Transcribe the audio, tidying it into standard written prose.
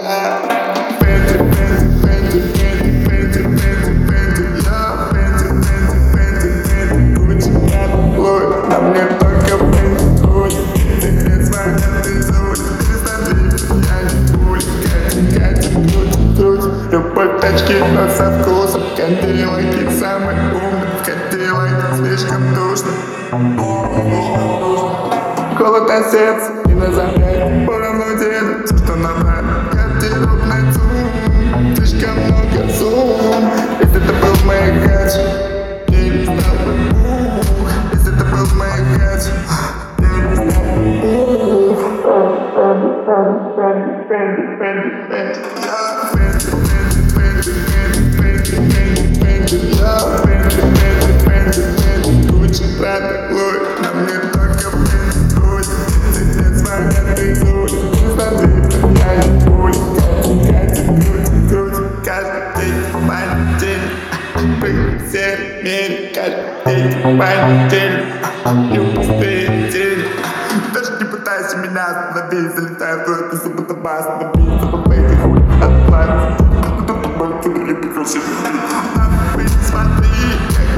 Фэнти, Фэнти, Фэнти, Фэнти, Фэнти, Фэнти, Фэнти, я Фэнти, Фэнти, Фэнти, Фэнти, Гуччи, Прада, Луи, на мне только Фэнти, Гуччи. Ты не звонят, ты зовут, перестань дрифтить, я не пуля, Катя, Катя, круть, круть. Любовь тачки, но со вкусом, кадиллаки, самый умный, кадиллаки, слишком душно. Холод на сердце и на запястье, поровну деду, все, что набрали. Катилок на зум, слишком много зум. Если это был в моей хате, я не стал бы ух. Если это был в моей хате, я не стал бы ух. Фэнти, Фэнти, Фэнти, Фэнти, я Фэнти, Фэнти, Фэнти, Фэнти, Фэнти, Фэнти, я Фэнти, Фэнти, Фэнти, Фэнти, Гуччи, Прада, Луи, на мне только Фэнти, Гуччи. Ты не звонят, ты зовут, перестань дрифтить, я не пуля, Катя, Катя, круть, круть. Каждый день в понедельник, прыгай в серой мере, каждый день в понедельник, не пустые недели. Даже не пытайся меня остановить, залетаю в твою пису, будто бас, набиться по бейби, хуй, отплатить. Кто-то больше не прикрылся. Смотри,